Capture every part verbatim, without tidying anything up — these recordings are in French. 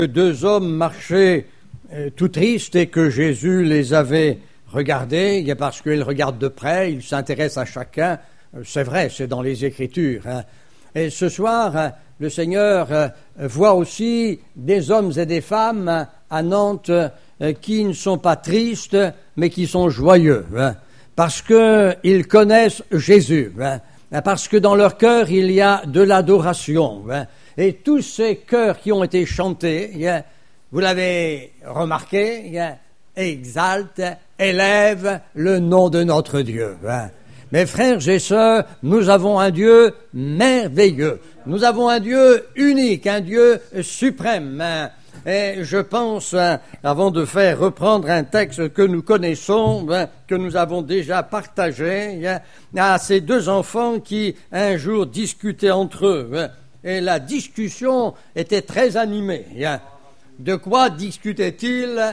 Deux hommes marchaient euh, tout tristes et que Jésus les avait regardés, parce qu'il regarde de près, il s'intéresse à chacun. C'est vrai, c'est dans les Écritures. Hein. Et ce soir, hein, le Seigneur euh, voit aussi des hommes et des femmes hein, à Nantes euh, qui ne sont pas tristes, mais qui sont joyeux, hein, parce qu'ils connaissent Jésus, hein, parce que dans leur cœur, il y a de l'adoration. Hein. Et tous ces chœurs qui ont été chantés, hein, vous l'avez remarqué, hein, exaltent, élèvent le nom de notre Dieu. Hein. Mes frères et sœurs, nous avons un Dieu merveilleux. Nous avons un Dieu unique, un Dieu suprême. Hein. Et je pense, hein, avant de faire reprendre un texte que nous connaissons, hein, que nous avons déjà partagé, hein, à ces deux enfants qui un jour discutaient entre eux. Hein, et la discussion était très animée. Hein. De quoi discutaient-ils ?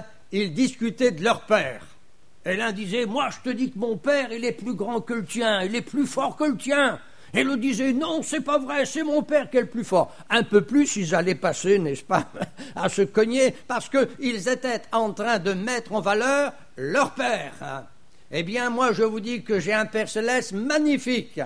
Ils discutaient de leur père. Et l'un disait, moi je te dis que mon père, il est plus grand que le tien, il est plus fort que le tien. Et l'autre disait, non, c'est pas vrai, c'est mon père qui est le plus fort. Un peu plus, ils allaient passer, n'est-ce pas, à se cogner, parce qu'ils étaient en train de mettre en valeur leur père. Eh bien, moi, je vous dis que j'ai un Père céleste magnifique.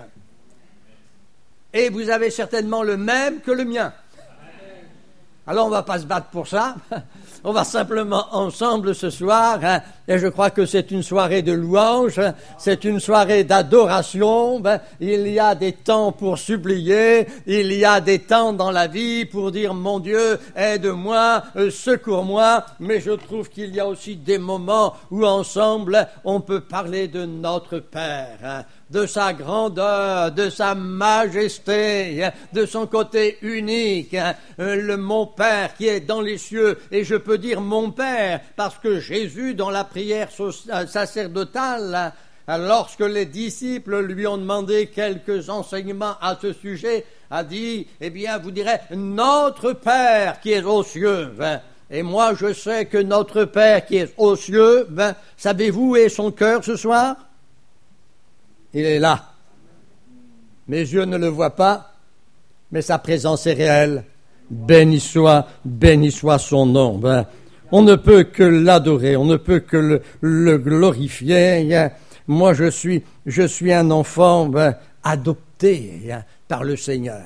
Et vous avez certainement le même que le mien. Alors, on ne va pas se battre pour ça. On va simplement ensemble ce soir, hein, et je crois que c'est une soirée de louange, hein, c'est une soirée d'adoration. Ben, il y a des temps pour supplier, il y a des temps dans la vie pour dire mon Dieu, aide-moi, euh, secours-moi, mais je trouve qu'il y a aussi des moments où ensemble on peut parler de notre Père, hein, de sa grandeur, de sa majesté, de son côté unique, hein, le mon Père qui est dans les cieux, et je peux dire mon Père, parce que Jésus, dans la prière sacerdotale, lorsque les disciples lui ont demandé quelques enseignements à ce sujet, a dit, eh bien, vous direz, notre Père qui est aux cieux. Et moi, je sais que notre Père qui est aux cieux, ben, savez-vous où est son cœur ce soir ? Il est là. Mes yeux ne le voient pas, mais sa présence est réelle. Béni soit, béni soit son nom. Ben, on ne peut que l'adorer, on ne peut que le, le glorifier. Moi, je suis, je suis un enfant ben, adopté hein, par le Seigneur.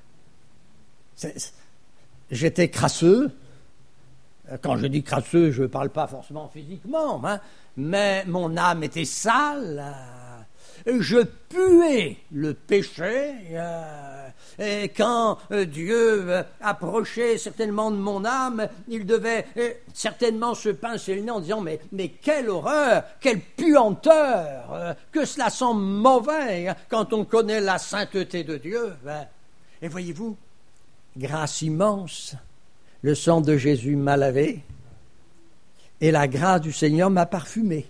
C'est, j'étais crasseux. Quand je dis crasseux, je ne parle pas forcément physiquement, hein, mais mon âme était sale. Je puais le péché, euh, et quand euh, Dieu euh, approchait certainement de mon âme, il devait euh, certainement se pincer le nez en disant mais, mais quelle horreur, quelle puanteur, euh, que cela sent mauvais hein, quand on connaît la sainteté de Dieu. Hein. Et voyez-vous, grâce immense, le sang de Jésus m'a lavé et la grâce du Seigneur m'a parfumé.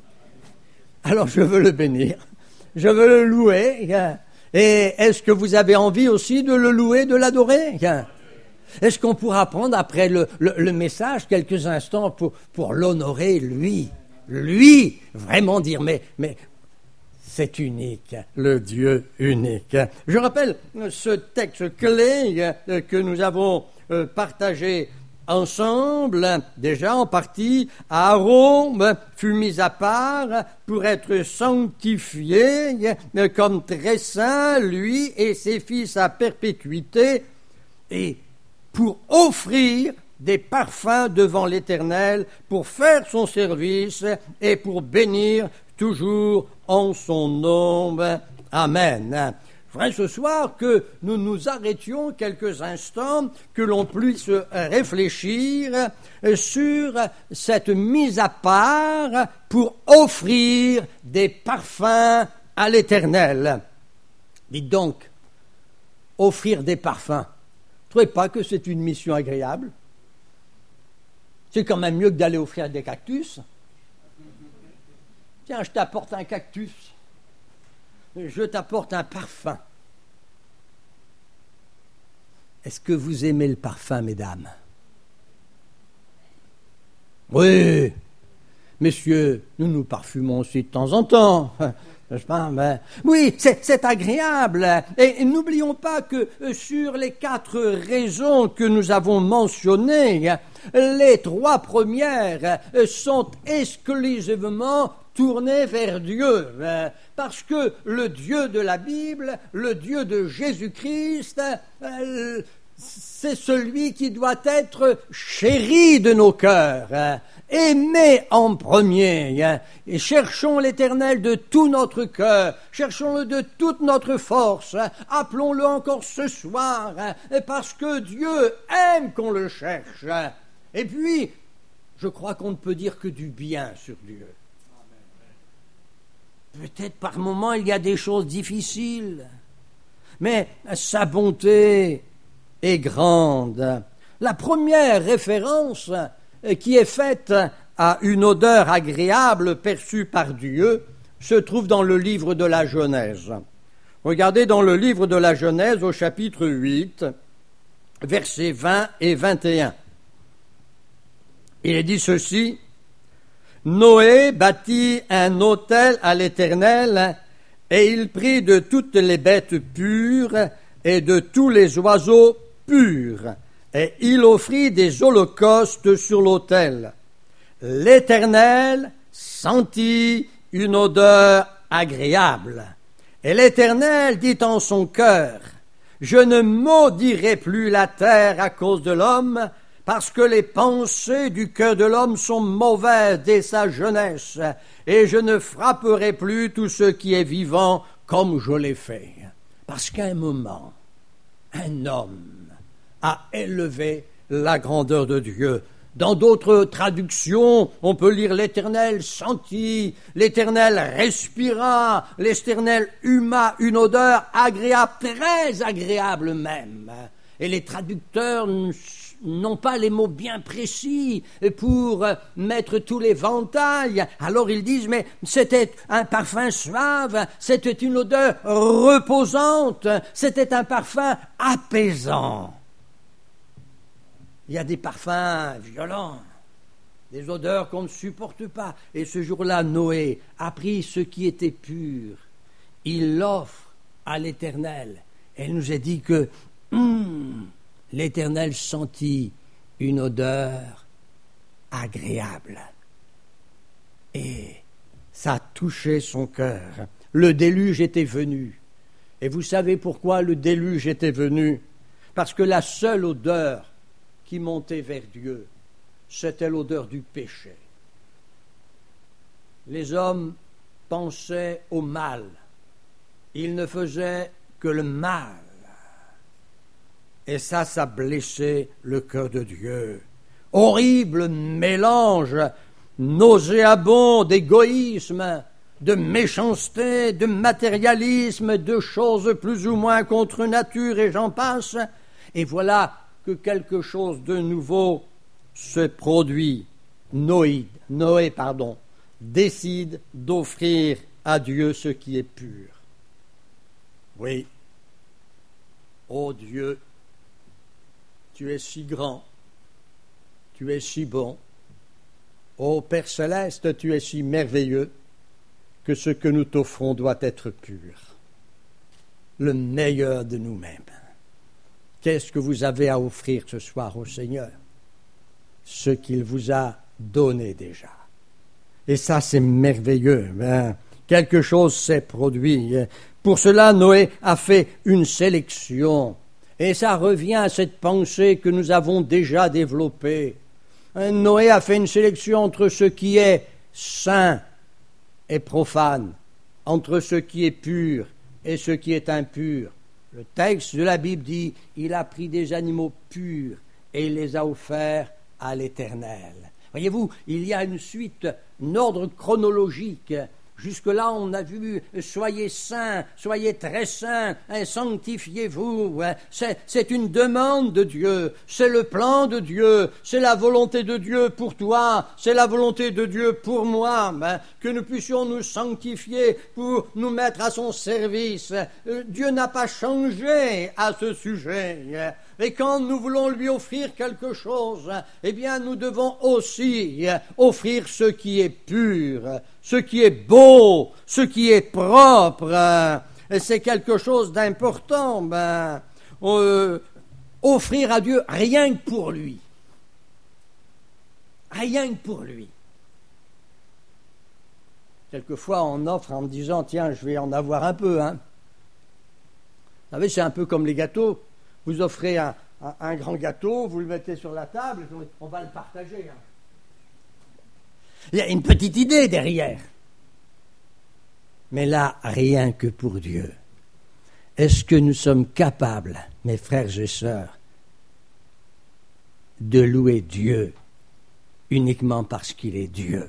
Alors je veux le bénir. Je veux le louer. Et est-ce que vous avez envie aussi de le louer, de l'adorer ? Est-ce qu'on pourra prendre après le, le, le message quelques instants pour, pour l'honorer, lui ? Lui, vraiment dire, mais, mais c'est unique, le Dieu unique. Je rappelle ce texte clé que nous avons partagé ensemble, déjà en partie, Aaron fut mis à part pour être sanctifié comme très saint, lui et ses fils à perpétuité, et pour offrir des parfums devant l'Éternel, pour faire son service et pour bénir toujours en son nom. Amen. Frère, ce soir, que nous nous arrêtions quelques instants, que l'on puisse réfléchir sur cette mise à part pour offrir des parfums à l'Éternel. Dites donc, offrir des parfums. Vous ne trouvez pas que c'est une mission agréable ? C'est quand même mieux que d'aller offrir des cactus. Tiens, je t'apporte un cactus. Je t'apporte un parfum. Est-ce que vous aimez le parfum, mesdames ? Oui, messieurs, nous nous parfumons aussi de temps en temps. n'est-ce pas? Mais, oui, c'est, c'est agréable. Et, et n'oublions pas que euh, sur les quatre raisons que nous avons mentionnées, les trois premières euh, sont exclusivement tournées vers Dieu. Euh, parce que le Dieu de la Bible, le Dieu de Jésus-Christ, euh, c'est celui qui doit être chéri de nos cœurs, hein, aimé en premier, hein, et cherchons l'Éternel de tout notre cœur, cherchons-le de toute notre force, hein, appelons-le encore ce soir, hein, parce que Dieu aime qu'on le cherche. Hein. Et puis, je crois qu'on ne peut dire que du bien sur Dieu. Peut-être par moments il y a des choses difficiles, mais sa bonté est grande. La première référence qui est faite à une odeur agréable perçue par Dieu se trouve dans le livre de la Genèse. Regardez dans le livre de la Genèse au chapitre huit, versets vingt et vingt et un. Il est dit ceci: Noé bâtit un autel à l'Éternel, et il prit de toutes les bêtes pures et de tous les oiseaux purs, et il offrit des holocaustes sur l'autel. L'Éternel sentit une odeur agréable, et l'Éternel dit en son cœur: Je ne maudirai plus la terre à cause de l'homme, parce que les pensées du cœur de l'homme sont mauvaises dès sa jeunesse, et je ne frapperai plus tout ce qui est vivant comme je l'ai fait. Parce qu'à un moment, un homme a élevé la grandeur de Dieu. Dans d'autres traductions, on peut lire l'Éternel sentit, l'Éternel respira, l'Éternel huma une odeur agréable, très agréable même. Et les traducteurs n'ont pas les mots bien précis pour mettre tous les ventailles. Alors ils disent, mais c'était un parfum suave, c'était une odeur reposante, c'était un parfum apaisant. Il y a des parfums violents, des odeurs qu'on ne supporte pas. Et ce jour-là, Noé a pris ce qui était pur. Il l'offre à l'Éternel. Et il nous a dit que hum, l'Éternel sentit une odeur agréable. Et ça a touché son cœur. Le déluge était venu. Et vous savez pourquoi le déluge était venu? Parce que la seule odeur qui montait vers Dieu, c'était l'odeur du péché. Les hommes pensaient au mal. Ils ne faisaient que le mal. Et ça, ça blessait le cœur de Dieu. Horrible mélange nauséabond d'égoïsme, de méchanceté, de matérialisme, de choses plus ou moins contre nature, et j'en passe. Et voilà que quelque chose de nouveau se produit. Noé, Noé, pardon, décide d'offrir à Dieu ce qui est pur. Oui. Ô Dieu, tu es si grand, tu es si bon. Ô Père céleste, tu es si merveilleux que ce que nous t'offrons doit être pur, le meilleur de nous-mêmes. Qu'est-ce que vous avez à offrir ce soir au Seigneur? Ce qu'il vous a donné déjà. Et ça, c'est merveilleux. Hein? Quelque chose s'est produit. Pour cela, Noé a fait une sélection. Et ça revient à cette pensée que nous avons déjà développée. Noé a fait une sélection entre ce qui est saint et profane, entre ce qui est pur et ce qui est impur. Le texte de la Bible dit, il a pris des animaux purs et il les a offerts à l'Éternel. Voyez-vous, il y a une suite, un ordre chronologique. Jusque-là, on a vu « Soyez saints, soyez très saints, hein, sanctifiez-vous hein. ». C'est, c'est une demande de Dieu, c'est le plan de Dieu, c'est la volonté de Dieu pour toi, c'est la volonté de Dieu pour moi, hein, que nous puissions nous sanctifier pour nous mettre à son service. Euh, Dieu n'a pas changé à ce sujet. Et quand nous voulons lui offrir quelque chose, eh bien, nous devons aussi offrir ce qui est pur, ce qui est beau, ce qui est propre. Et c'est quelque chose d'important. Ben, euh, offrir à Dieu rien que pour lui. Rien que pour lui. Quelquefois, on offre en me disant, tiens, je vais en avoir un peu, hein. Vous savez, c'est un peu comme les gâteaux. Vous offrez un, un, un grand gâteau, vous le mettez sur la table, on va le partager. Hein. Il y a une petite idée derrière. Mais là, rien que pour Dieu. Est-ce que nous sommes capables, mes frères et sœurs, de louer Dieu uniquement parce qu'il est Dieu,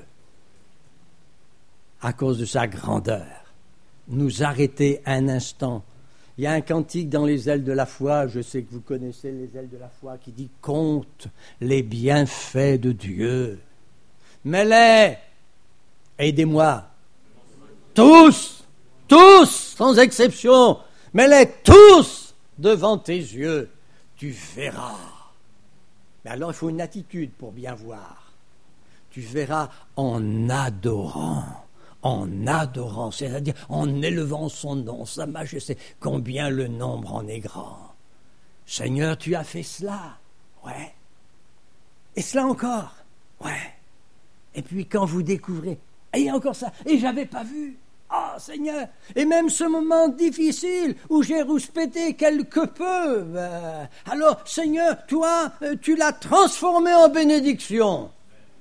à cause de sa grandeur? Nous arrêter un instant. Il y a un cantique dans les ailes de la foi, je sais que vous connaissez les ailes de la foi, qui dit « Compte les bienfaits de Dieu. Mets-les, aidez-moi, tous, tous, sans exception, mets-les tous devant tes yeux, tu verras. » Mais alors il faut une attitude pour bien voir. Tu verras en adorant. En adorant, c'est-à-dire en élevant son nom, sa majesté, combien le nombre en est grand. Seigneur, tu as fait cela. Ouais. Et cela encore. Ouais. Et puis quand vous découvrez, et il y a encore ça, et j'avais pas vu. Ah, oh, Seigneur. Et même ce moment difficile où j'ai rouspété quelque peu. Euh, alors, Seigneur, toi, tu l'as transformé en bénédiction.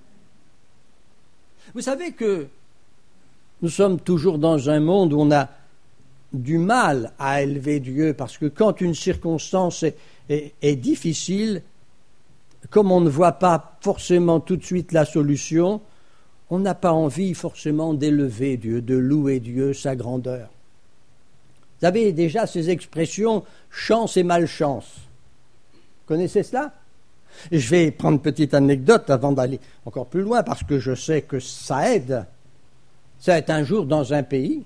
Vous savez que nous sommes toujours dans un monde où on a du mal à élever Dieu, parce que quand une circonstance est, est, est difficile, comme on ne voit pas forcément tout de suite la solution, on n'a pas envie forcément d'élever Dieu, de louer Dieu, sa grandeur. Vous avez déjà ces expressions « chance et malchance ». Vous connaissez cela ? Et je vais prendre une petite anecdote avant d'aller encore plus loin, parce que je sais que ça aide. C'est un jour dans un pays,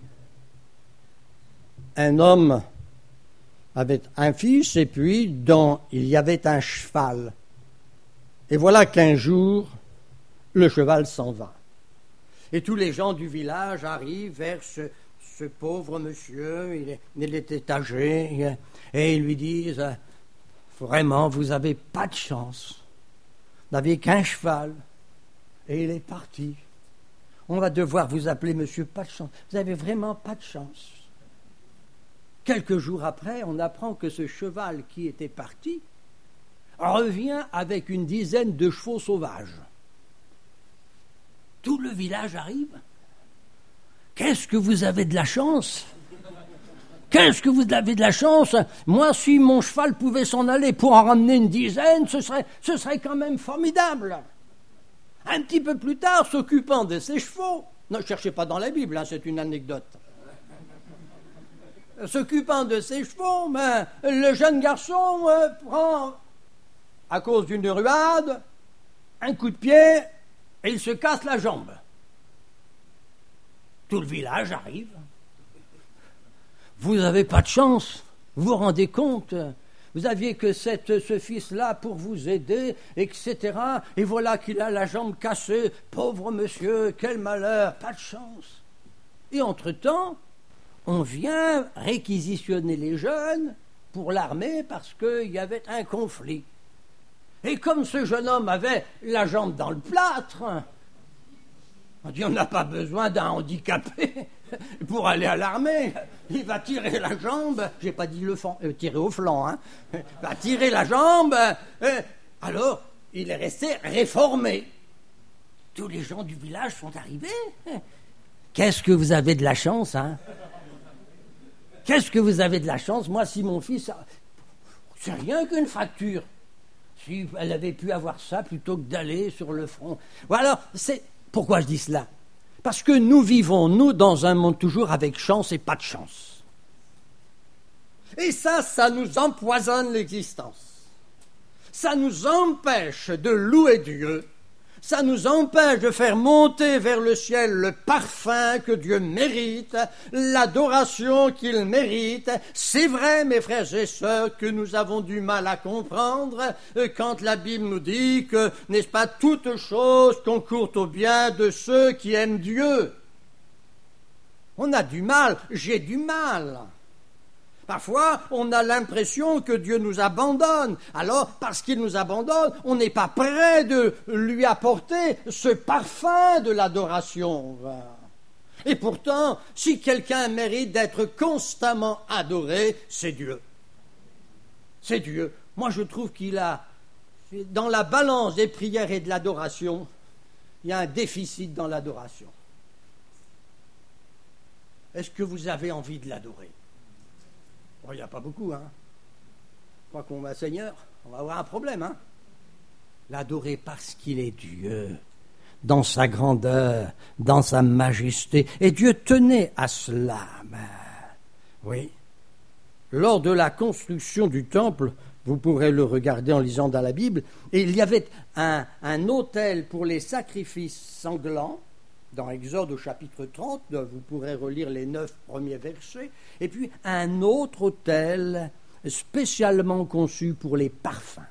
un homme avait un fils et puis dans, il y avait un cheval. Et voilà qu'un jour, le cheval s'en va. Et tous les gens du village arrivent vers ce, ce pauvre monsieur, il, est, il était âgé, et ils lui disent « Vraiment, vous n'avez pas de chance. Vous n'avez qu'un cheval. » Et il est parti. On va devoir vous appeler monsieur pas de chance. Vous n'avez vraiment pas de chance. Quelques jours après, on apprend que ce cheval qui était parti revient avec une dizaine de chevaux sauvages. Tout le village arrive. Qu'est-ce que vous avez de la chance ? Qu'est-ce que vous avez de la chance ? Moi, si mon cheval pouvait s'en aller pour en ramener une dizaine, ce serait, ce serait quand même formidable. Un petit peu plus tard, s'occupant de ses chevaux, ne cherchez pas dans la Bible, hein, c'est une anecdote. S'occupant de ses chevaux, ben, le jeune garçon euh, prend, à cause d'une ruade, un coup de pied et il se casse la jambe. Tout le village arrive. Vous n'avez pas de chance, vous vous rendez compte ? Vous aviez que cette, ce fils-là pour vous aider, et cetera. Et voilà qu'il a la jambe cassée. Pauvre monsieur, quel malheur, pas de chance. Et entre-temps, on vient réquisitionner les jeunes pour l'armée parce qu'il y avait un conflit. Et comme ce jeune homme avait la jambe dans le plâtre, on dit on n'a pas besoin d'un handicapé pour aller à l'armée. Il va tirer la jambe, j'ai pas dit le flanc, euh, tirer au flanc, hein. Il va tirer la jambe, euh, alors il est resté réformé. Tous les gens du village sont arrivés. Qu'est-ce que vous avez de la chance, hein? Qu'est-ce que vous avez de la chance? Moi, si mon fils, c'est rien qu'une fracture. Si elle avait pu avoir ça plutôt que d'aller sur le front. Voilà, c'est pourquoi je dis cela. Parce que nous vivons, nous, dans un monde toujours avec chance et pas de chance. Et ça, ça nous empoisonne l'existence. Ça nous empêche de louer Dieu, Ça nous empêche de faire monter vers le ciel le parfum que Dieu mérite, l'adoration qu'il mérite. C'est vrai, mes frères et sœurs, que nous avons du mal à comprendre quand la Bible nous dit que, n'est-ce pas, toute chose concourt au bien de ceux qui aiment Dieu. On a du mal, j'ai du mal. Parfois, on a l'impression que Dieu nous abandonne. Alors, parce qu'il nous abandonne, on n'est pas prêt de lui apporter ce parfum de l'adoration. Et pourtant, si quelqu'un mérite d'être constamment adoré, c'est Dieu. C'est Dieu. Moi, je trouve qu'il a, dans la balance des prières et de l'adoration, il y a un déficit dans l'adoration. Est-ce que vous avez envie de l'adorer ? Bon, il n'y a pas beaucoup, hein. Je crois qu'on va, Seigneur, on va avoir un problème, hein. L'adorer parce qu'il est Dieu, dans sa grandeur, dans sa majesté. Et Dieu tenait à cela. Ben, oui. Lors de la construction du temple, vous pourrez le regarder en lisant dans la Bible, et il y avait un, un autel pour les sacrifices sanglants, dans Exode au chapitre trente, vous pourrez relire les neuf premiers versets, et puis un autre autel spécialement conçu pour les parfums.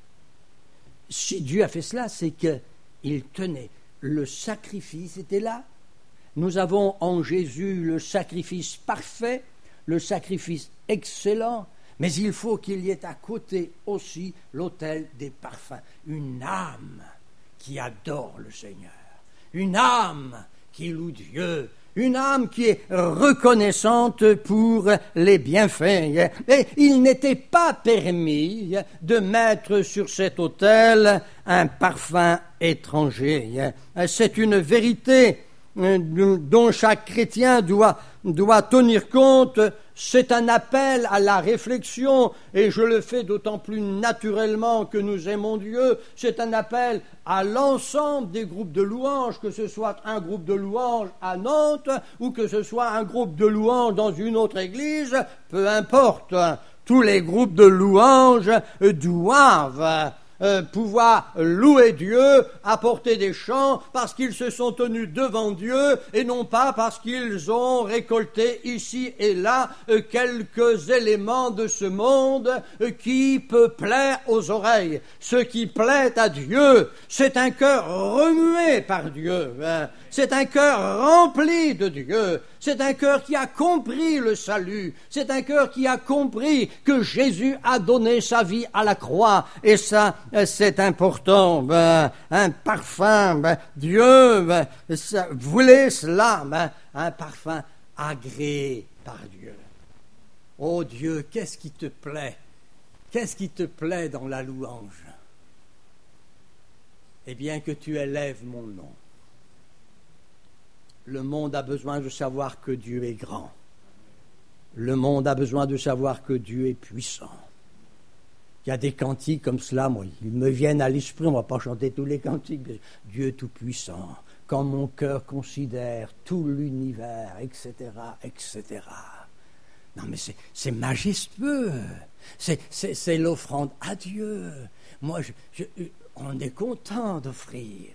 Si Dieu a fait cela, c'est qu'il tenait. Le sacrifice était là. Nous avons en Jésus le sacrifice parfait, le sacrifice excellent, mais il faut qu'il y ait à côté aussi l'autel des parfums. Une âme qui adore le Seigneur. Une âme qui loue Dieu, une âme qui est reconnaissante pour les bienfaits. Et il n'était pas permis de mettre sur cet autel un parfum étranger. C'est une vérité dont chaque chrétien doit, doit tenir compte. C'est un appel à la réflexion, et je le fais d'autant plus naturellement que nous aimons Dieu. C'est un appel à l'ensemble des groupes de louanges, que ce soit un groupe de louanges à Nantes ou que ce soit un groupe de louanges dans une autre église, peu importe. Tous les groupes de louanges doivent Euh, pouvoir louer Dieu, apporter des chants parce qu'ils se sont tenus devant Dieu et non pas parce qu'ils ont récolté ici et là euh, quelques éléments de ce monde euh, qui peut plaire aux oreilles. Ce qui plaît à Dieu, c'est un cœur remué par Dieu, hein. C'est un cœur rempli de Dieu. C'est un cœur qui a compris le salut. C'est un cœur qui a compris que Jésus a donné sa vie à la croix. Et ça, c'est important. Ben, un parfum, ben, Dieu ben, ça, voulait cela, ben, un parfum agréé par Dieu. Oh Dieu, qu'est-ce qui te plaît? Qu'est-ce qui te plaît dans la louange? Eh bien, que tu élèves mon nom. Le monde a besoin de savoir que Dieu est grand. Le monde a besoin de savoir que Dieu est puissant. Il y a des cantiques comme cela, moi, ils me viennent à l'esprit, on ne va pas chanter tous les cantiques. Dieu tout-puissant, quand mon cœur considère tout l'univers, et cetera, et cetera. Non mais c'est, c'est majestueux, c'est, c'est, c'est l'offrande à Dieu. Moi, je, je, on est content d'offrir.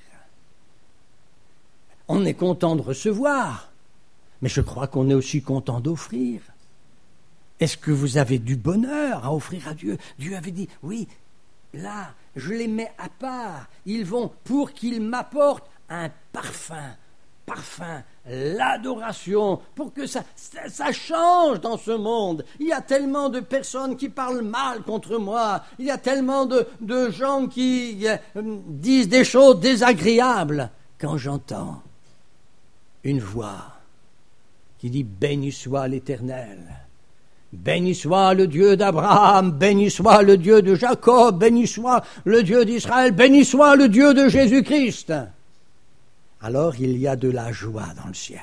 On est content de recevoir, mais je crois qu'on est aussi content d'offrir. Est-ce que vous avez du bonheur à offrir à Dieu? Dieu avait dit, oui, là, je les mets à part. Ils vont pour qu'ils m'apportent un parfum, parfum, l'adoration, pour que ça, ça, ça change dans ce monde. Il y a tellement de personnes qui parlent mal contre moi. Il y a tellement de, de gens qui euh, disent des choses désagréables. Quand j'entends une voix qui dit « Béni soit l'Éternel ». Béni soit le Dieu d'Abraham, béni soit le Dieu de Jacob, béni soit le Dieu d'Israël, béni soit le Dieu de Jésus-Christ. Alors il y a de la joie dans le ciel.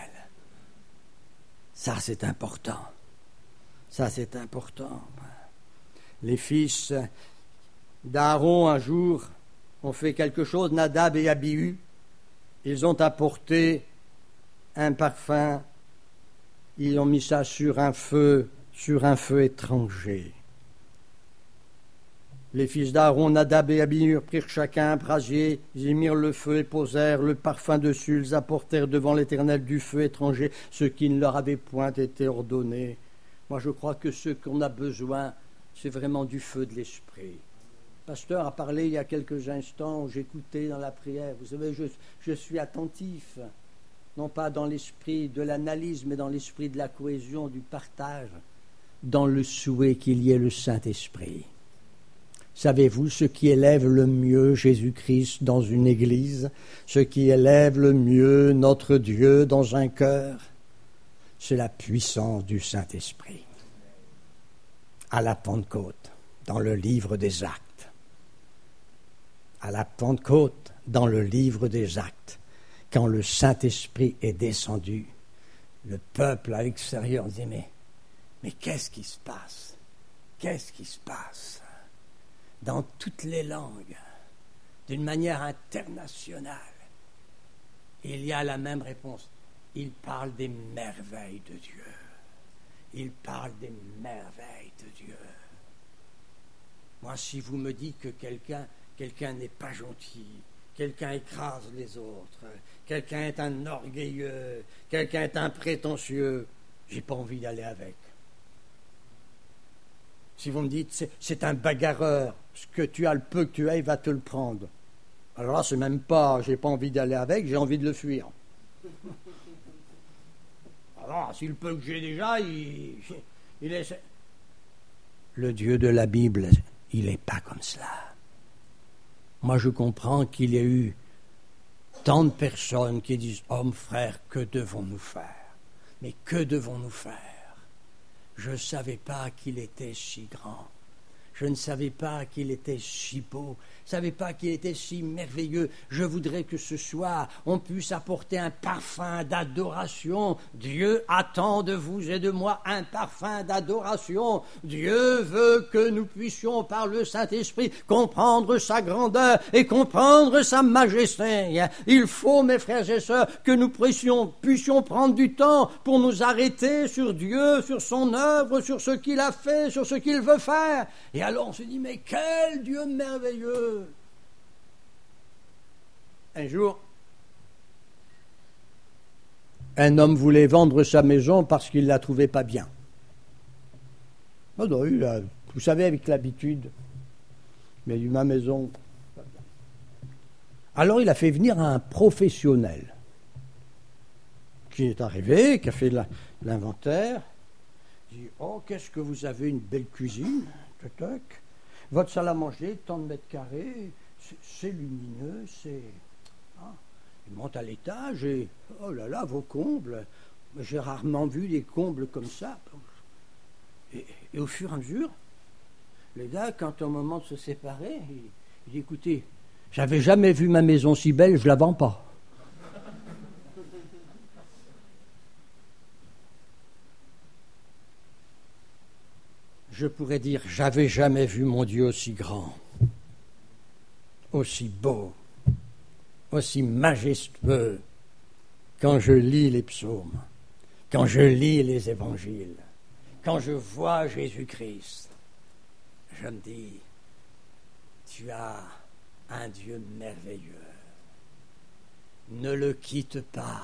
Ça c'est important. Ça c'est important. Les fils d'Aaron un jour ont fait quelque chose, Nadab et Abihu. Ils ont apporté un parfum, ils ont mis ça sur un feu, sur un feu étranger. Les fils d'Aaron, Nadab et Abihu, prirent chacun un brasier, ils y mirent le feu et posèrent le parfum dessus, ils apportèrent devant l'Éternel du feu étranger, ce qui ne leur avait point été ordonné. Moi, je crois que ce qu'on a besoin, c'est vraiment du feu de l'esprit. Le pasteur a parlé il y a quelques instants, j'écoutais dans la prière. Vous savez, je, je suis attentif, non pas dans l'esprit de l'analyse, mais dans l'esprit de la cohésion, du partage, dans le souhait qu'il y ait le Saint-Esprit. Savez-vous ce qui élève le mieux Jésus-Christ dans une église, ce qui élève le mieux notre Dieu dans un cœur? C'est la puissance du Saint-Esprit. À la Pentecôte, dans le livre des Actes. À la Pentecôte, dans le livre des Actes, quand le Saint-Esprit est descendu, le peuple à l'extérieur dit, mais, mais qu'est-ce qui se passe? Qu'est-ce qui se passe? Dans toutes les langues, d'une manière internationale, il y a la même réponse. Il parle des merveilles de Dieu. Il parle des merveilles de Dieu. Moi, si vous me dites que quelqu'un, quelqu'un n'est pas gentil, quelqu'un écrase les autres, quelqu'un est un orgueilleux, quelqu'un est un prétentieux, j'ai pas envie d'aller avec. Si vous me dites, c'est, c'est un bagarreur, ce que tu as, le peu que tu as, il va te le prendre. Alors là, c'est même pas, j'ai pas envie d'aller avec, j'ai envie de le fuir. Alors, si le peu que j'ai déjà, il, il est... Le Dieu de la Bible, il n'est pas comme cela. Moi, je comprends qu'il y a eu tant de personnes qui disent, « Homme, frère, que devons-nous faire? Mais que devons-nous faire? Je ne savais pas qu'il était si grand. Je ne savais pas qu'il était si beau. Je ne savais pas qu'il était si merveilleux. Je voudrais que ce soir, on puisse apporter un parfum d'adoration. Dieu attend de vous et de moi un parfum d'adoration. Dieu veut que nous puissions, par le Saint-Esprit, comprendre sa grandeur et comprendre sa majesté. Il faut, mes frères et sœurs, que nous puissions, puissions prendre du temps pour nous arrêter sur Dieu, sur son œuvre, sur ce qu'il a fait, sur ce qu'il veut faire. Et alors on se dit, mais quel Dieu merveilleux! Un jour, un homme voulait vendre sa maison parce qu'il ne la trouvait pas bien. Oh non, il a, vous savez, avec l'habitude, il a dit, ma maison, pas bien. Alors il a fait venir un professionnel qui est arrivé, qui a fait la, l'inventaire. Il dit, oh, qu'est-ce que vous avez, une belle cuisine. Votre salle à manger, tant de mètres carrés, c'est, c'est lumineux, c'est... Ah. Il monte à l'étage et, oh là là, vos combles, j'ai rarement vu des combles comme ça. Et, et au fur et à mesure, les gars, quand au moment de se séparer, il, il dit, écoutez, j'avais jamais vu ma maison si belle, je la vends pas. Je pourrais dire, j'avais jamais vu mon Dieu aussi grand, aussi beau, aussi majestueux, quand je lis les psaumes, quand je lis les évangiles, quand je vois Jésus-Christ. Je me dis, tu as un Dieu merveilleux. Ne le quitte pas,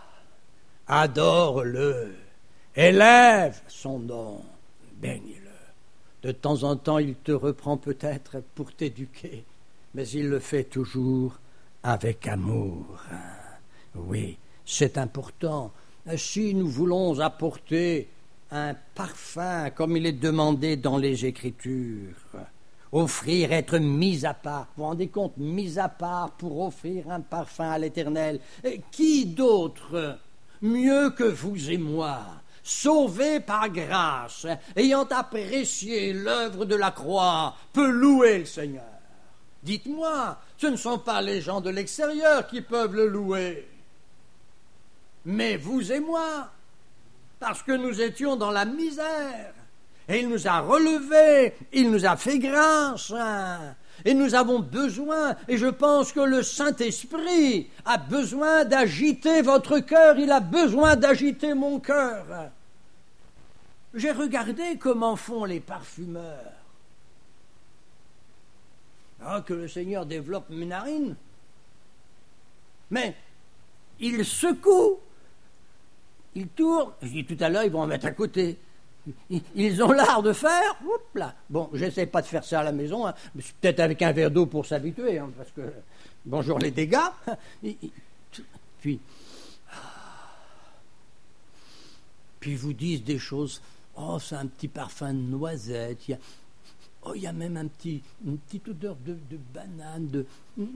adore-le, élève son nom, bénis-le. De temps en temps, il te reprend peut-être pour t'éduquer, mais il le fait toujours avec amour. Oui, c'est important. Si nous voulons apporter un parfum, comme il est demandé dans les Écritures, offrir, être mis à part, vous vous rendez compte, mis à part pour offrir un parfum à l'Éternel. Et qui d'autre, mieux que vous et moi, sauvé par grâce, ayant apprécié l'œuvre de la croix, peut louer le Seigneur? Dites-moi, ce ne sont pas les gens de l'extérieur qui peuvent le louer, mais vous et moi, parce que nous étions dans la misère, et il nous a relevés, il nous a fait grâce, et nous avons besoin, et je pense que le Saint-Esprit a besoin d'agiter votre cœur, il a besoin d'agiter mon cœur. J'ai regardé comment font les parfumeurs. Ah, que le Seigneur développe mes narines. Mais il secoue, il tourne. Je dis tout à l'heure, ils vont en mettre à côté. Ils ont l'art de faire. Hop là. Bon, j'essaie pas de faire ça à la maison, hein, peut-être avec un verre d'eau pour s'habituer, hein, parce que bonjour les dégâts. Puis, puis ils vous disent des choses. Oh, c'est un petit parfum de noisette. Il y a, oh, il y a même un petit, une petite odeur de, de banane, de.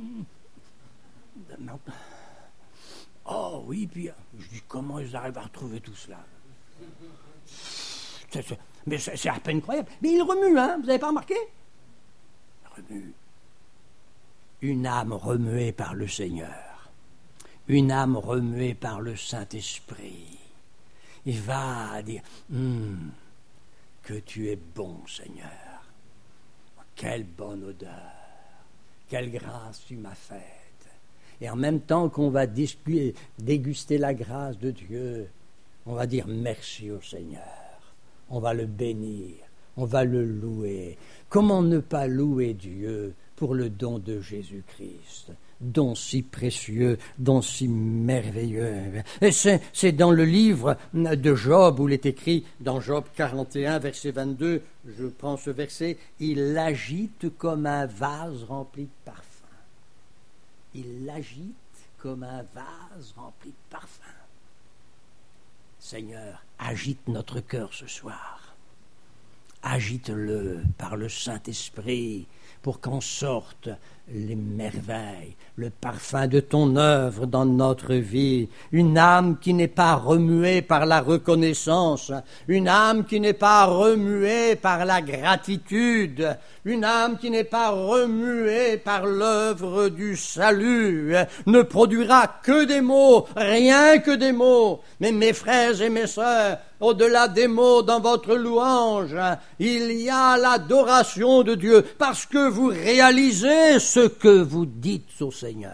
Oh oui, puis je dis comment ils arrivent à retrouver tout cela. C'est, c'est, mais c'est, c'est à peine incroyable. Mais il remue, hein, vous n'avez pas remarqué? Remue. Une âme remuée par le Seigneur, une âme remuée par le Saint-Esprit. Il va dire hm, que tu es bon, Seigneur. Quelle bonne odeur, quelle grâce tu m'as faite. Et en même temps qu'on va discuter, déguster la grâce de Dieu, on va dire merci au Seigneur. On va le bénir, on va le louer. Comment ne pas louer Dieu pour le don de Jésus-Christ, don si précieux, don si merveilleux. Et c'est, c'est dans le livre de Job où il est écrit, dans Job quarante et un, verset vingt-deux, je prends ce verset, « Il l'agite comme un vase rempli de parfum. » Il l'agite comme un vase rempli de parfum. Seigneur, agite notre cœur ce soir. Agite-le par le Saint-Esprit pour qu'en sortent les merveilles, le parfum de ton œuvre dans notre vie. Une âme qui n'est pas remuée par la reconnaissance, une âme qui n'est pas remuée par la gratitude, une âme qui n'est pas remuée par l'œuvre du salut, ne produira que des mots, rien que des mots. Mais mes frères et mes sœurs, au-delà des mots dans votre louange, il y a l'adoration de Dieu, parce que vous réalisez ce que vous dites au Seigneur.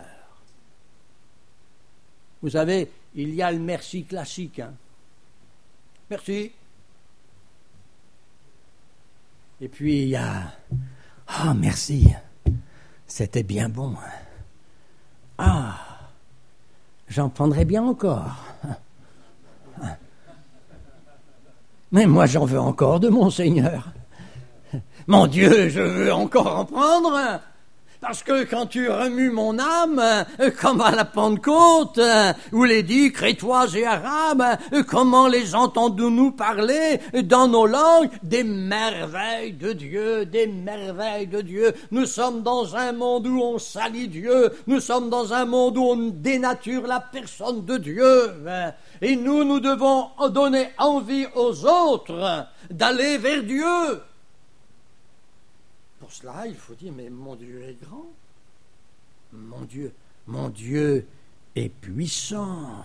Vous savez, il y a le merci classique. Hein. Merci. Et puis il y a « Ah, merci, c'était bien bon. Ah, j'en prendrai bien encore. » Mais moi, j'en veux encore de mon Seigneur. Mon Dieu, je veux encore en prendre. Parce que quand tu remues mon âme, comme à la Pentecôte, où les dix Crétois et Arabes, comment les entendons-nous parler dans nos langues? Des merveilles de Dieu, des merveilles de Dieu. Nous sommes dans un monde où on salit Dieu. Nous sommes dans un monde où on dénature la personne de Dieu. Et nous, nous devons donner envie aux autres d'aller vers Dieu. Pour cela, il faut dire, mais mon Dieu est grand. Mon Dieu, mon Dieu est puissant.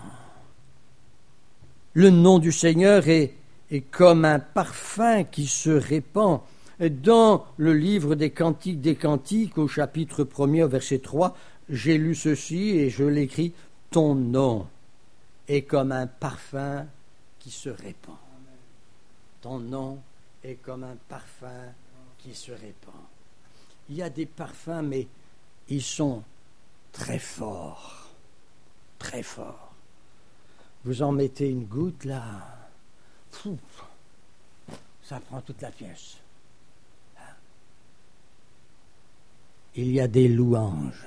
Le nom du Seigneur est, est comme un parfum qui se répand. Dans le livre des Cantiques des Cantiques, au chapitre premier, au verset trois, j'ai lu ceci et je l'écris, « Ton nom est comme un parfum qui se répand. » Ton nom est comme un parfum qui se répand. Il y a des parfums, mais ils sont très forts, très forts. Vous en mettez une goutte là, Pouf, ça prend toute la pièce. Il y a des louanges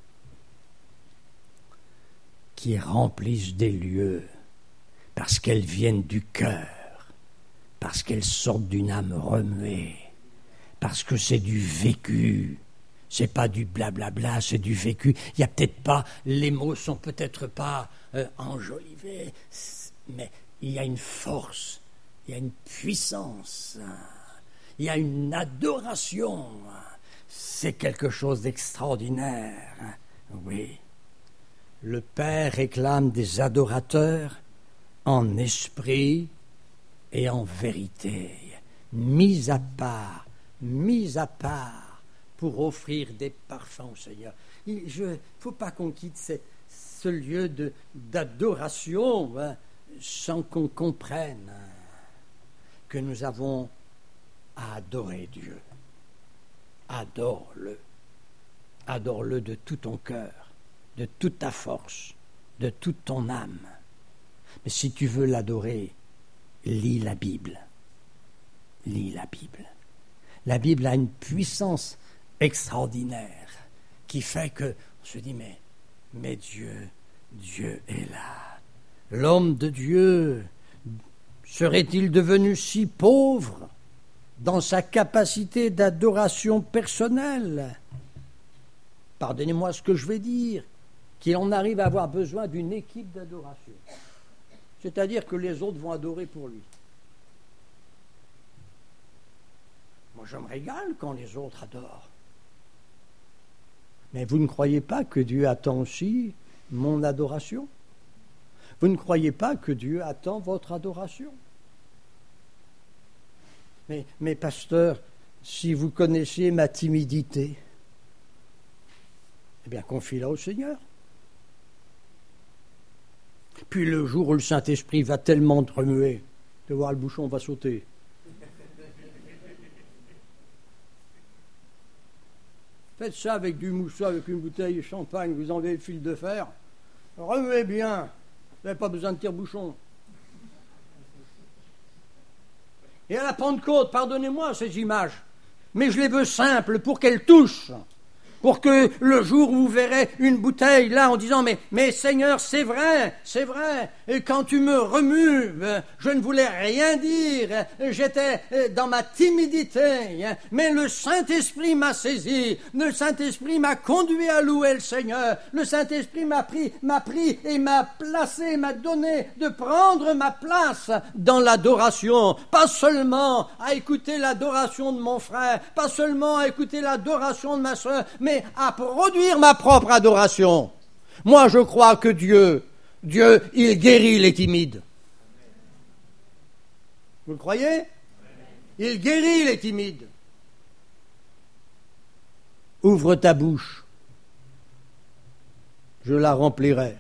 qui remplissent des lieux parce qu'elles viennent du cœur, parce qu'elles sortent d'une âme remuée, parce que c'est du vécu, c'est pas du blablabla, c'est du vécu. Il y a peut-être pas, les mots sont peut-être pas euh, enjolivés, mais il y a une force, il y a une puissance, il y a une adoration. C'est quelque chose d'extraordinaire. Oui. Le Père réclame des adorateurs en esprit et en vérité, mis à part, mis à part pour offrir des parfums au Seigneur. Il ne faut pas qu'on quitte ce, ce lieu de, d'adoration hein, sans qu'on comprenne que nous avons à adorer Dieu. Adore-le. Adore-le de tout ton cœur, de toute ta force, de toute ton âme. Mais si tu veux l'adorer, lis la Bible. Lis la Bible. La Bible a une puissance extraordinaire qui fait que on se dit, mais, mais Dieu, Dieu est là. L'homme de Dieu serait-il devenu si pauvre dans sa capacité d'adoration personnelle? Pardonnez-moi ce que je vais dire, qu'il en arrive à avoir besoin d'une équipe d'adoration. C'est-à-dire que les autres vont adorer pour lui. Moi, je me régale quand les autres adorent. Mais vous ne croyez pas que Dieu attend aussi mon adoration? Vous ne croyez pas que Dieu attend votre adoration? Mais, mais pasteur, si vous connaissiez ma timidité, eh bien, confie-la au Seigneur. Puis le jour où le Saint-Esprit va tellement te remuer, de voir le bouchon va sauter. Faites ça avec du mousseau, avec une bouteille de champagne, vous enlevez le fil de fer, remuez bien, vous n'avez pas besoin de tire-bouchon. Et à la Pentecôte, pardonnez-moi ces images, mais je les veux simples pour qu'elles touchent. Pour que le jour où vous verrez une bouteille là en disant mais, mais Seigneur, c'est vrai, c'est vrai, et quand tu me remues, je ne voulais rien dire, j'étais dans ma timidité, mais le Saint-Esprit m'a saisi, le Saint-Esprit m'a conduit à louer le Seigneur, le Saint-Esprit m'a pris, m'a pris et m'a placé, m'a donné de prendre ma place dans l'adoration, pas seulement à écouter l'adoration de mon frère, pas seulement à écouter l'adoration de ma soeur, mais à produire ma propre adoration. Moi, je crois que Dieu, Dieu, il guérit les timides. Vous le croyez? Il guérit les timides. Ouvre ta bouche, je la remplirai,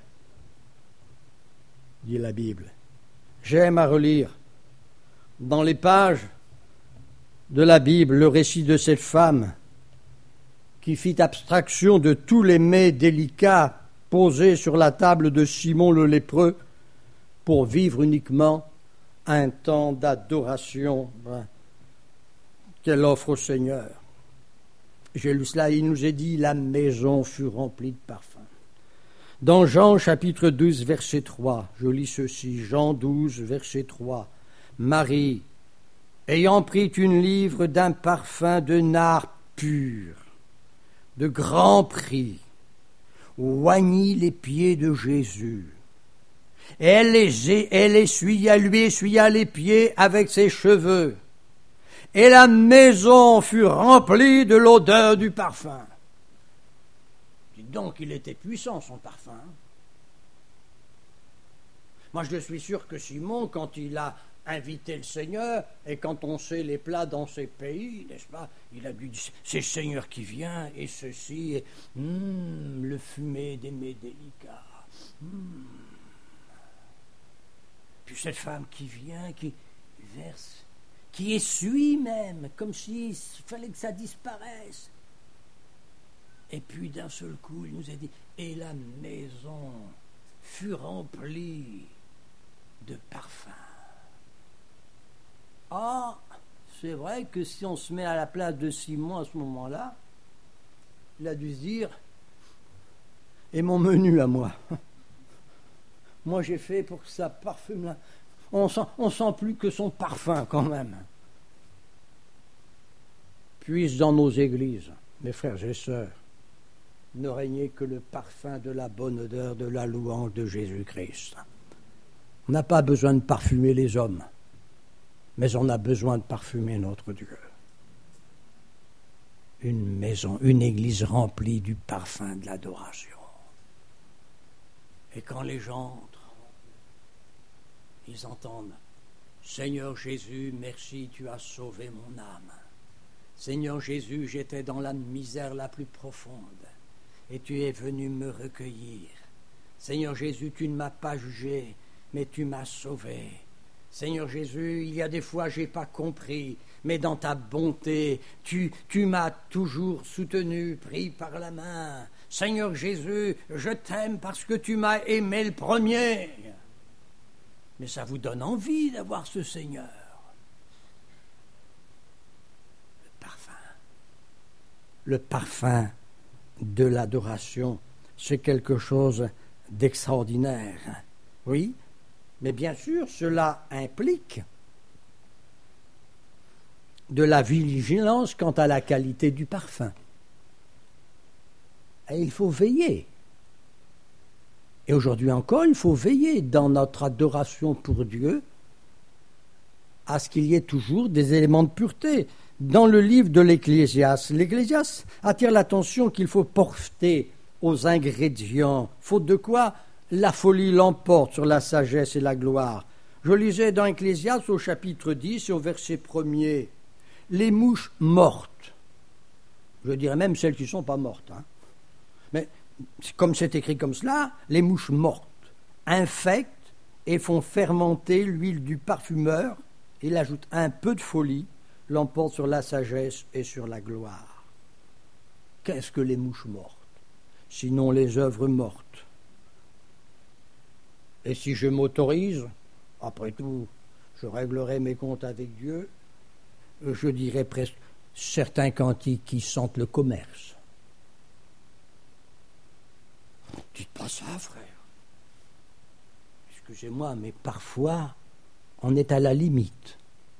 dit la Bible. J'aime à relire dans les pages de la Bible le récit de cette femme qui fit abstraction de tous les mets délicats posés sur la table de Simon le lépreux pour vivre uniquement un temps d'adoration qu'elle offre au Seigneur. J'ai lu cela, il nous est dit, la maison fut remplie de parfums. Dans Jean chapitre douze, verset trois, je lis ceci, Jean douze, verset trois, Marie, ayant pris une livre d'un parfum de nard pur, de grand prix, oignit les pieds de Jésus. Elle les, elle essuya, lui essuya les pieds avec ses cheveux, et la maison fut remplie de l'odeur du parfum. Dites donc, il était puissant son parfum. Moi, je suis sûr que Simon, quand il a inviter le Seigneur, et quand on sait les plats dans ces pays, n'est-ce pas, il a dû dire, c'est le Seigneur qui vient, et ceci, et, mm, le fumé des mets délicats. Mm. Puis cette femme qui vient, qui verse, qui essuie même, comme s'il fallait que ça disparaisse. Et puis d'un seul coup, il nous a dit, et la maison fut remplie de parfums. Ah, c'est vrai que si on se met à la place de Simon à ce moment-là, il a dû se dire, et mon menu à moi, moi j'ai fait pour que ça parfume là, on sent, on sent plus que son parfum quand même. Puisse dans nos églises, mes frères et sœurs, ne régner que le parfum de la bonne odeur de la louange de Jésus-Christ. On n'a pas besoin de parfumer les hommes, mais on a besoin de parfumer notre Dieu. Une maison, une église remplie du parfum de l'adoration. Et quand les gens entrent, ils entendent « Seigneur Jésus, merci, tu as sauvé mon âme. Seigneur Jésus, j'étais dans la misère la plus profonde, et tu es venu me recueillir. Seigneur Jésus, tu ne m'as pas jugé, mais tu m'as sauvé. Seigneur Jésus, il y a des fois j'ai pas compris, mais dans ta bonté, tu, tu m'as toujours soutenu, pris par la main. Seigneur Jésus, je t'aime parce que tu m'as aimé le premier. Mais ça vous donne envie d'avoir ce Seigneur. Le parfum. Le parfum de l'adoration, c'est quelque chose d'extraordinaire. Oui, mais bien sûr, cela implique de la vigilance quant à la qualité du parfum. Et il faut veiller. Et aujourd'hui encore, il faut veiller dans notre adoration pour Dieu à ce qu'il y ait toujours des éléments de pureté. Dans le livre de l'Ecclésiaste, l'Ecclésiaste attire l'attention qu'il faut porter aux ingrédients, faute de quoi la folie l'emporte sur la sagesse et la gloire. Je lisais dans Ecclésiaste au chapitre dix et au verset premier, les mouches mortes, je dirais même celles qui ne sont pas mortes, hein. Mais comme c'est écrit comme cela, les mouches mortes infectent et font fermenter l'huile du parfumeur, il ajoute un peu de folie, l'emporte sur la sagesse et sur la gloire. Qu'est-ce que les mouches mortes? Sinon les œuvres mortes. Et si je m'autorise, après tout, je réglerai mes comptes avec Dieu, je dirais presque certains cantiques qui sentent le commerce. Dites pas ça, frère. Excusez-moi, mais parfois, on est à la limite.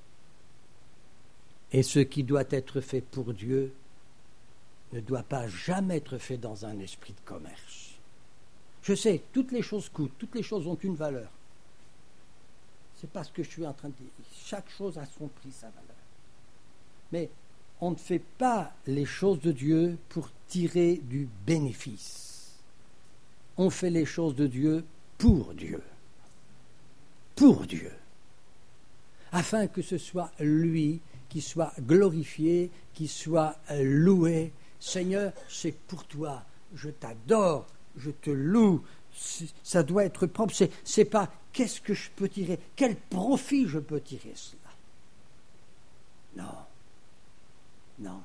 Et ce qui doit être fait pour Dieu ne doit pas jamais être fait dans un esprit de commerce. Je sais, toutes les choses coûtent, toutes les choses ont une valeur. C'est pas ce que je suis en train de dire. Chaque chose a son prix, sa valeur. Mais on ne fait pas les choses de Dieu pour tirer du bénéfice. On fait les choses de Dieu pour Dieu. Pour Dieu. Afin que ce soit lui qui soit glorifié, qui soit loué. Seigneur, c'est pour toi. Je t'adore, je te loue. Ça doit être propre. C'est, c'est pas qu'est-ce que je peux tirer, quel profit je peux tirer cela. Non. Non.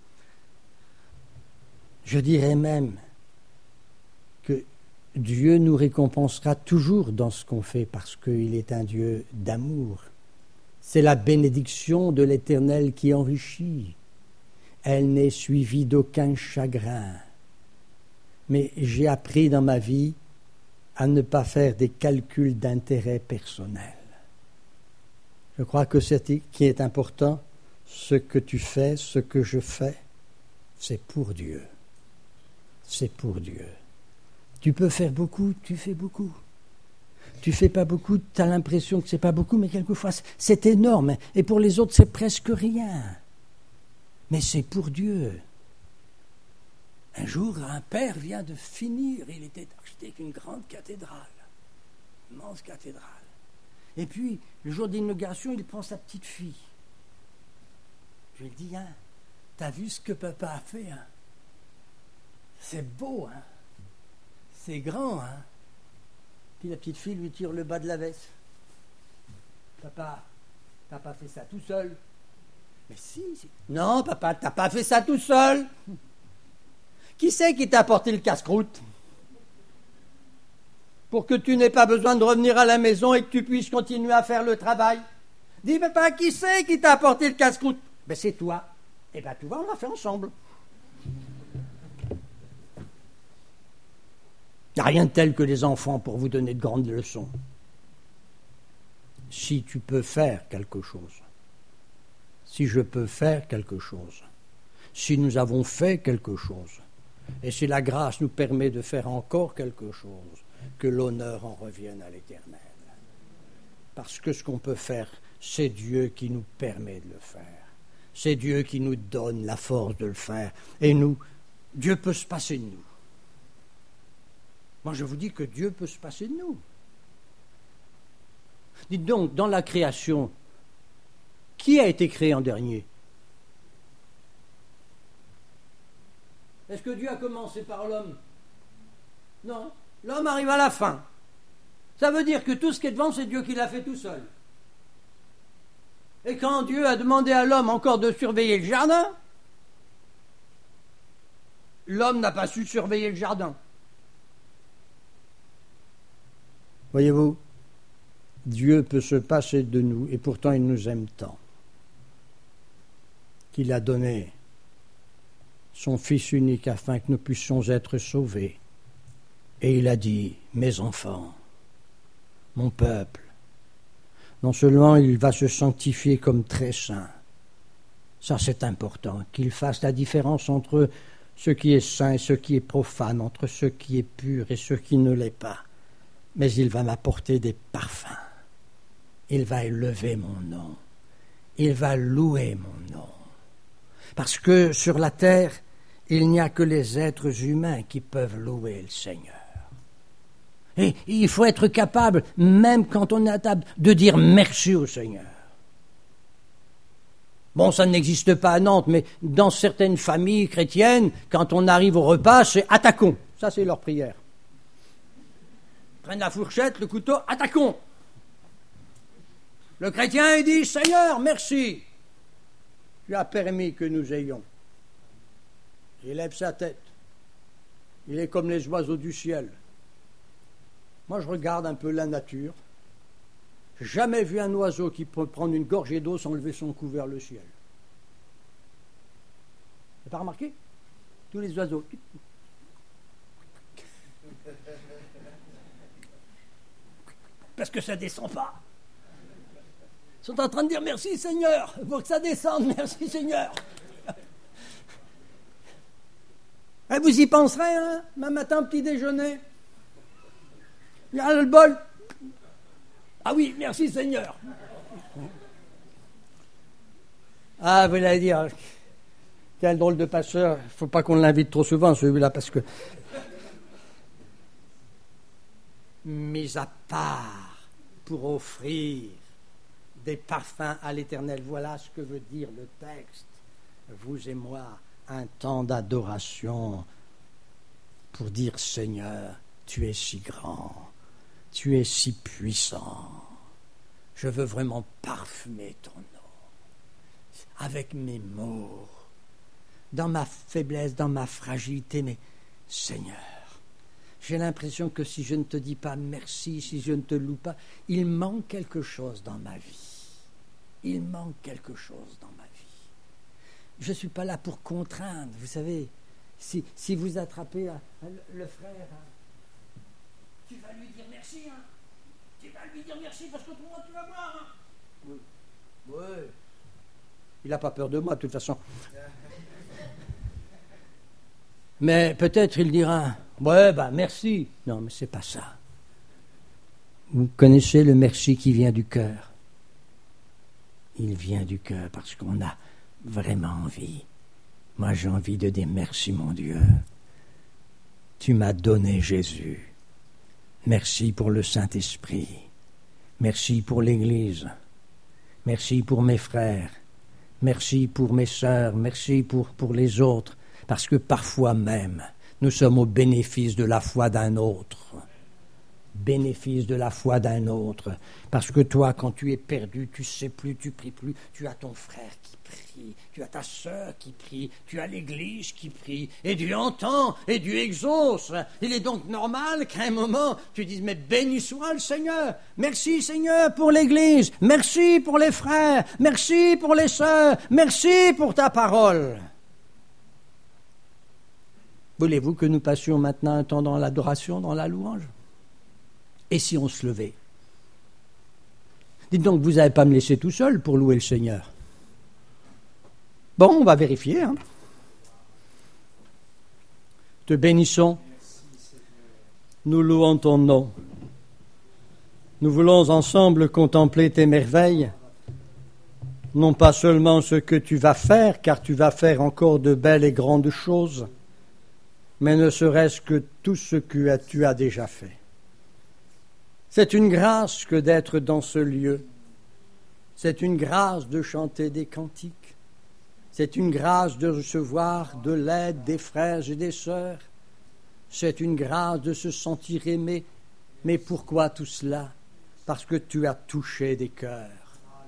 Je dirais même que Dieu nous récompensera toujours dans ce qu'on fait parce qu'il est un Dieu d'amour. C'est la bénédiction de l'Éternel qui enrichit. Elle n'est suivie d'aucun chagrin. Mais j'ai appris dans ma vie à ne pas faire des calculs d'intérêt personnel. Je crois que ce qui est important, ce que tu fais, ce que je fais, c'est pour Dieu. C'est pour Dieu. Tu peux faire beaucoup, tu fais beaucoup. Tu fais pas beaucoup, tu as l'impression que c'est pas beaucoup, mais quelquefois c'est énorme. Et pour les autres, c'est presque rien. Mais c'est pour Dieu. Un jour, un père vient de finir, il était architecte d'une grande cathédrale, immense cathédrale. Et puis, le jour d'inauguration, il prend sa petite fille. Je lui dis, hein, t'as vu ce que papa a fait, hein? C'est beau, hein? C'est grand, hein? Puis la petite fille lui tire le bas de la veste. Papa, t'as pas fait ça tout seul. Mais si, si. Non, papa, t'as pas fait ça tout seul. Qui c'est qui t'a apporté le casse-croûte? Pour que tu n'aies pas besoin de revenir à la maison et que tu puisses continuer à faire le travail. Dis, papa, qui c'est qui t'a apporté le casse-croûte? Ben c'est toi. Eh ben tu vois, on l'a fait ensemble. Il n'y a rien de tel que les enfants pour vous donner de grandes leçons. Si tu peux faire quelque chose, si je peux faire quelque chose, si nous avons fait quelque chose, et si la grâce nous permet de faire encore quelque chose, que l'honneur en revienne à l'Éternel. Parce que ce qu'on peut faire, c'est Dieu qui nous permet de le faire. C'est Dieu qui nous donne la force de le faire. Et nous, Dieu peut se passer de nous. Moi, je vous dis que Dieu peut se passer de nous. Dites donc, dans la création, qui a été créé en dernier? Est-ce que Dieu a commencé par l'homme? Non, l'homme arrive à la fin. Ça veut dire que tout ce qui est devant, c'est Dieu qui l'a fait tout seul. Et quand Dieu a demandé à l'homme encore de surveiller le jardin, l'homme n'a pas su surveiller le jardin. Voyez-vous, Dieu peut se passer de nous, et pourtant il nous aime tant, qu'il a donné son Fils unique afin que nous puissions être sauvés. Et il a dit, mes enfants, mon peuple, non seulement il va se sanctifier comme très saint, ça c'est important, qu'il fasse la différence entre ce qui est saint et ce qui est profane, entre ce qui est pur et ce qui ne l'est pas, mais il va m'apporter des parfums, il va élever mon nom, il va louer mon nom, parce que sur la terre, il n'y a que les êtres humains qui peuvent louer le Seigneur. Et il faut être capable, même quand on est à table, de dire merci au Seigneur. Bon, ça n'existe pas à Nantes, mais dans certaines familles chrétiennes, quand on arrive au repas, c'est « attaquons ». Ça, c'est leur prière. Ils prennent la fourchette, le couteau, « attaquons ». Le chrétien, il dit « Seigneur, merci, tu as permis que nous ayons ». Il lève sa tête. Il est comme les oiseaux du ciel. Moi, je regarde un peu la nature. J'ai jamais vu un oiseau qui peut prendre une gorgée d'eau sans lever son cou vers le ciel. Vous n'avez pas remarqué? Tous les oiseaux. Parce que ça ne descend pas. Ils sont en train de dire merci Seigneur, pour que ça descende, merci Seigneur. Et vous y penserez, hein, même matin, petit déjeuner. Il y a le bol. Ah oui, merci Seigneur. Ah, vous allez dire, quel drôle de pasteur. Il ne faut pas qu'on l'invite trop souvent, celui-là, parce que... Mis à part pour offrir des parfums à l'Éternel. Voilà ce que veut dire le texte. Vous et moi, un temps d'adoration pour dire Seigneur, tu es si grand, tu es si puissant, je veux vraiment parfumer ton nom avec mes mots, dans ma faiblesse, dans ma fragilité, mais Seigneur, j'ai l'impression que si je ne te dis pas merci, si je ne te loue pas, il manque quelque chose dans ma vie, il manque quelque chose dans ma vie. Je ne suis pas là pour contraindre, vous savez. Si, si vous attrapez euh, le, le frère, hein, tu vas lui dire merci, hein. Tu vas lui dire merci parce que toi, tu vas voir. Hein. Oui. Oui. Il n'a pas peur de moi, de toute façon. Mais peut-être il dira, ouais, bah merci. Non, mais c'est pas ça. Vous connaissez le merci qui vient du cœur. Il vient du cœur parce qu'on a vraiment envie. Moi, j'ai envie de dire merci, mon Dieu. Tu m'as donné Jésus. Merci pour le Saint-Esprit. Merci pour l'Église. Merci pour mes frères. Merci pour mes sœurs. Merci pour, pour les autres. Parce que parfois même, nous sommes au bénéfice de la foi d'un autre. Bénéfice de la foi d'un autre. Parce que toi, quand tu es perdu, tu ne sais plus, tu ne pries plus, tu as ton frère qui prie, tu as ta sœur qui prie, tu as l'Église qui prie, et Dieu entend, et Dieu exauce. Il est donc normal qu'à un moment, tu dises, mais béni soit le Seigneur. Merci Seigneur pour l'Église, merci pour les frères, merci pour les sœurs, merci pour ta parole. Voulez-vous que nous passions maintenant un temps dans l'adoration, dans la louange? Et si on se levait? Dites donc, vous n'allez pas me laisser tout seul pour louer le Seigneur. Bon, on va vérifier. Hein. Te bénissons. Nous louons ton nom. Nous voulons ensemble contempler tes merveilles. Non pas seulement ce que tu vas faire, car tu vas faire encore de belles et grandes choses, mais ne serait-ce que tout ce que tu as déjà fait. C'est une grâce que d'être dans ce lieu. C'est une grâce de chanter des cantiques. C'est une grâce de recevoir de l'aide des frères et des sœurs. C'est une grâce de se sentir aimé. Mais pourquoi tout cela? Parce que tu as touché des cœurs.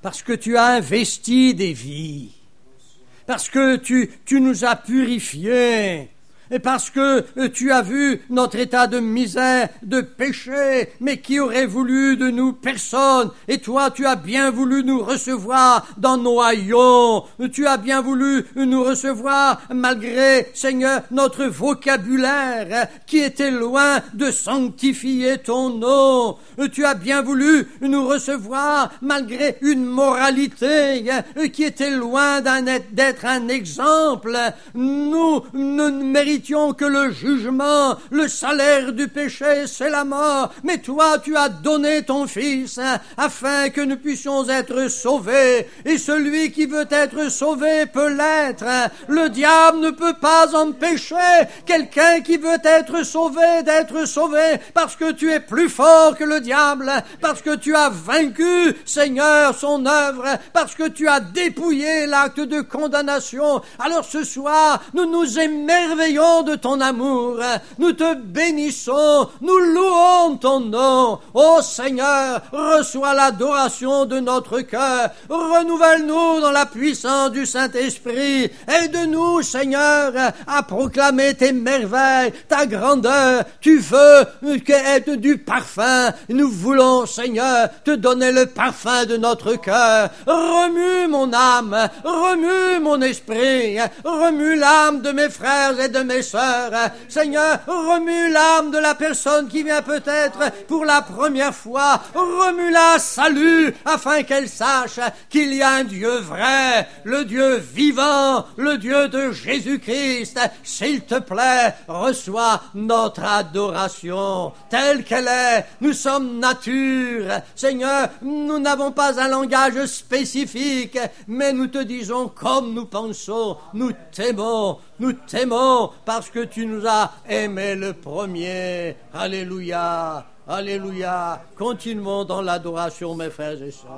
parce que tu as investi des vies, parce que tu, tu nous as purifiés, et parce que tu as vu notre état de misère, de péché, mais qui aurait voulu de nous? Personne. Et toi, tu as bien voulu nous recevoir dans nos haillons. Tu as bien voulu nous recevoir malgré, Seigneur, notre vocabulaire qui était loin de sanctifier ton nom. Tu as bien voulu nous recevoir malgré une moralité qui était loin d'être un exemple. Nous ne méritions que le jugement, le salaire du péché, c'est la mort. Mais toi, tu as donné ton Fils hein, afin que nous puissions être sauvés. Et celui qui veut être sauvé peut l'être. Hein. Le diable ne peut pas empêcher quelqu'un qui veut être sauvé d'être sauvé, parce que tu es plus fort que le diable, parce que tu as vaincu, Seigneur, son œuvre, parce que tu as dépouillé l'acte de condamnation. Alors ce soir, nous nous émerveillons de ton amour, nous te bénissons, nous louons ton nom. Ô Seigneur, reçois l'adoration de notre cœur, renouvelle-nous dans la puissance du Saint-Esprit, aide-nous, Seigneur, à proclamer tes merveilles, ta grandeur. Tu veux être du parfum, nous voulons, Seigneur, te donner le parfum de notre cœur. Remue mon âme, remue mon esprit, remue l'âme de mes frères et de mes sœurs. Seigneur, remue l'âme de la personne qui vient peut-être pour la première fois. Remue-la, salut, afin qu'elle sache qu'il y a un Dieu vrai, le Dieu vivant, le Dieu de Jésus-Christ. S'il te plaît, reçois notre adoration telle qu'elle est. Nous sommes nature. Seigneur, nous n'avons pas un langage spécifique, mais nous te disons comme nous pensons. Nous t'aimons, nous t'aimons parce que tu nous as aimés le premier. Alléluia, alléluia. Continuons dans l'adoration, mes frères et sœurs.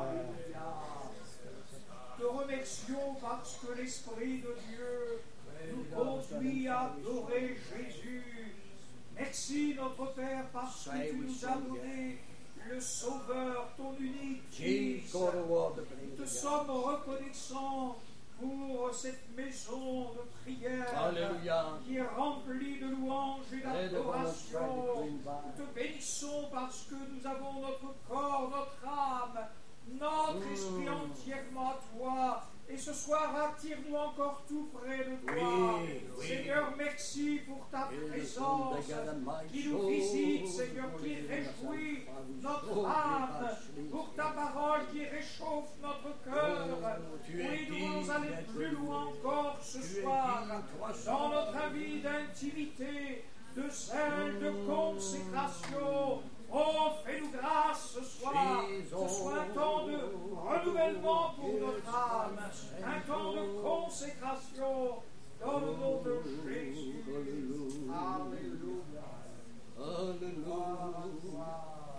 Te remercions parce que l'Esprit de Dieu nous conduit à adorer Jésus. Merci notre Père parce que tu nous as donné le Sauveur, ton unique Fils. Nous te sommes reconnaissants pour cette maison de prière Alléluia. Qui est remplie de louanges et d'adoration. Nous te bénissons parce que nous avons notre corps, notre âme, notre esprit entièrement à toi. Et ce soir, attire-nous encore tout près de toi. Oui, oui. Seigneur, merci pour ta présence qui nous visite, Seigneur, qui réjouit notre âme, pour ta parole qui réchauffe notre cœur. Oui, nous voulons aller plus loin encore ce soir dans notre vie d'intimité, de zèle, de consécration. Oh, fais-nous grâce ce soir, ce soit un temps de renouvellement pour notre âme, un temps de consécration dans le nom de Jésus. Alléluia. Alléluia.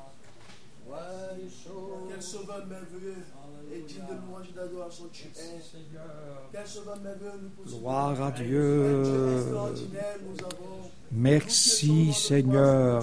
Quel sauveur merveilleux et digne de louange et d'adoration tu es. Quel sauveur merveilleux nous pouvons. Gloire à Dieu. Nous avons. Merci Seigneur.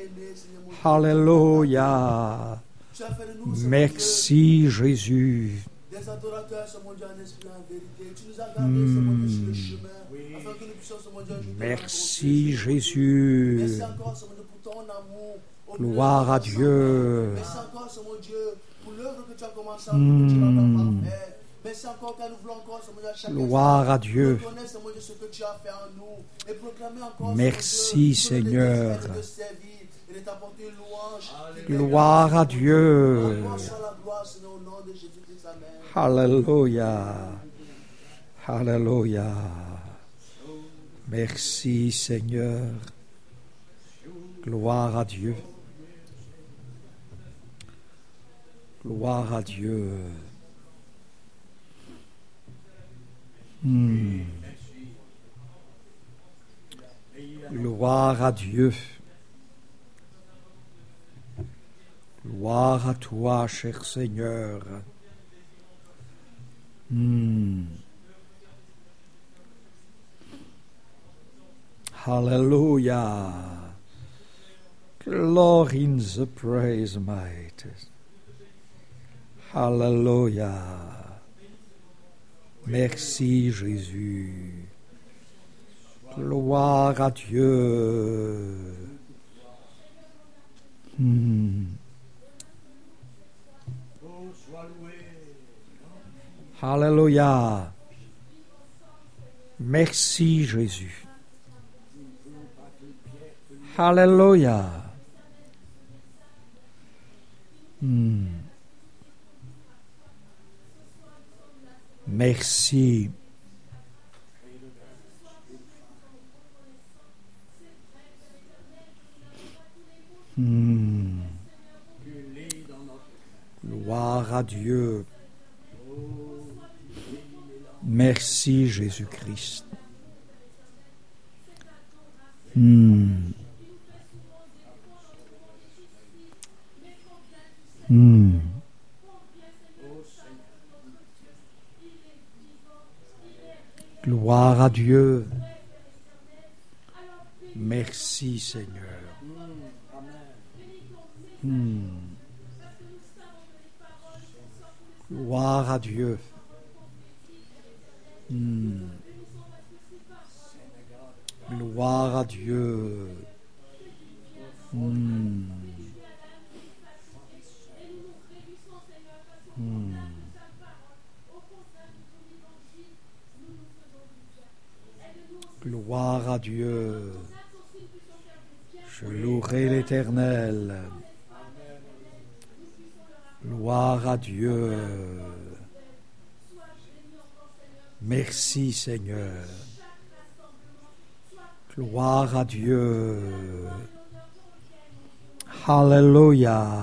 Alléluia. Merci Jésus. Des adorateurs, ce mon Dieu, en esprit, en vérité. Tu nous as gardés, ce mon Dieu, sur le chemin, afin que nous puissions, ce mon Dieu, ajouter Merci Jésus. Merci encore, ce mon Dieu, pour ton amour. Gloire à Dieu. Merci encore, ce mon Dieu, pour l'œuvre que tu as commencé à nous, que tu l'as parfaite. Merci encore, car nous voulons encore, ce mon Dieu, à chaque Gloire à Dieu. reconnaître, ce mon Dieu, ce que tu as fait en nous et proclamer encore, Merci ce mon Dieu, Seigneur. de te servir et de t'apporter louange. Gloire à Dieu. Gloire soit la gloire, Seigneur, au nom de Jésus-Christ. Amen. Alléluia. Alléluia. Merci Seigneur. Gloire à Dieu. Gloire à Dieu. Hmm. Gloire à Dieu. Gloire à toi, cher Seigneur. Hmm. Hallelujah. Glory in the praise, might. Alléluia. Merci Jésus. Gloire à Dieu. Hmm. Alléluia. Merci Jésus. Alléluia. Hmm. Merci. Hmm. Gloire à Dieu. Merci Jésus-Christ. Hmm. Hmm. Gloire à Dieu. Merci Seigneur. Hmm. Gloire à Dieu. Hmm. Gloire à Dieu. Hmm. Hmm. Gloire à Dieu. Je louerai l'Éternel. Gloire à Dieu. Merci Seigneur. Gloire à Dieu. Alléluia.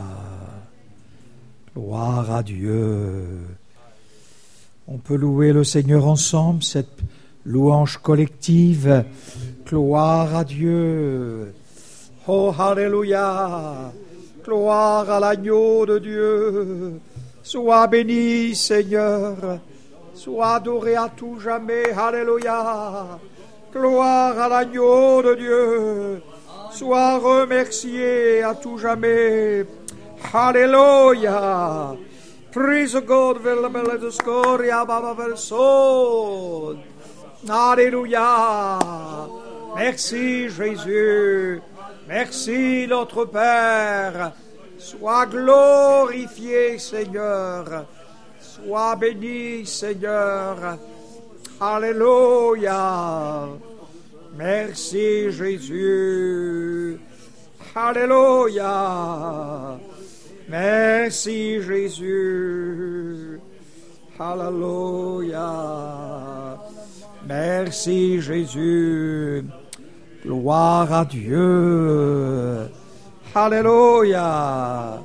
Gloire à Dieu. On peut louer le Seigneur ensemble, cette louange collective. Gloire à Dieu. Oh, Alléluia. Gloire à l'agneau de Dieu. Sois béni, Seigneur. Sois adoré à tout jamais. Alléluia. Gloire à l'agneau de Dieu. Sois remercié à tout jamais. Alléluia. Praise God, the scoria, Baba Verson. Alléluia. Merci Jésus. Merci notre Père. Sois glorifié, Seigneur. Sois béni, Seigneur. Alléluia. Merci Jésus. Alléluia. Merci Jésus. Alléluia. Merci Jésus. Gloire à Dieu. Alléluia.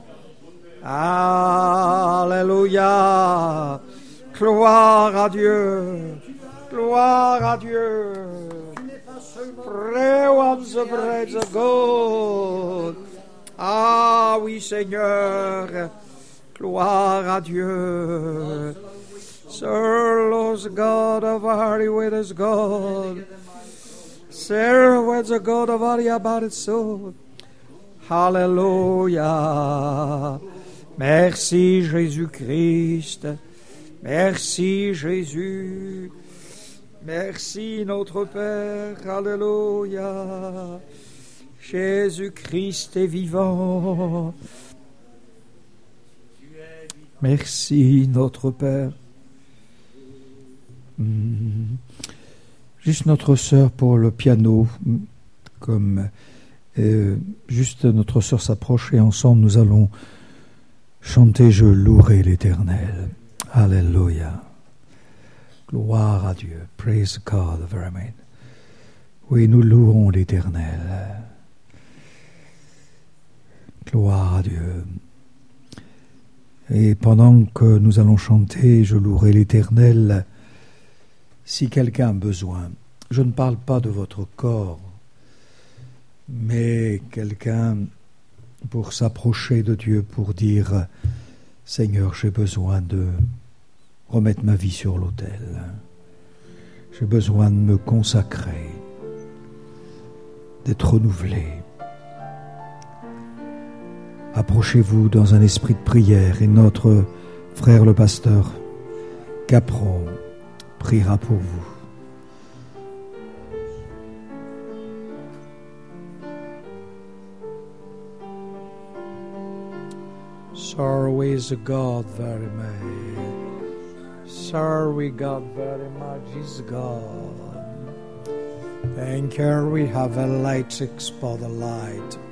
Alléluia. Gloire à Dieu. Gloire à Dieu. Pray once praise God. Ah oui, Seigneur. Gloire à Dieu. Sir, Lord God of our with us, God. Sir, with the God of our about it soul. Hallelujah. Merci Jésus-Christ. Merci Jésus. Merci notre Père. Alléluia. Jésus-Christ est vivant. Merci notre Père. Mmh. Juste notre sœur pour le piano, comme euh, juste notre sœur s'approche et ensemble nous allons chanter « Je louerai l'Éternel ». Alléluia. Gloire à Dieu. Praise God, very much. Oui, nous louons l'Éternel. Gloire à Dieu. Et pendant que nous allons chanter « Je louerai l'Éternel », si quelqu'un a besoin, je ne parle pas de votre corps, mais quelqu'un pour s'approcher de Dieu, pour dire « Seigneur, j'ai besoin de remettre ma vie sur l'autel. J'ai besoin de me consacrer, d'être renouvelé. » Approchez-vous dans un esprit de prière et notre Frère le pasteur Capron priera pour vous. Sir, we is God very much. Sir, we God very much is God. Thank you. We have a light, expo the light.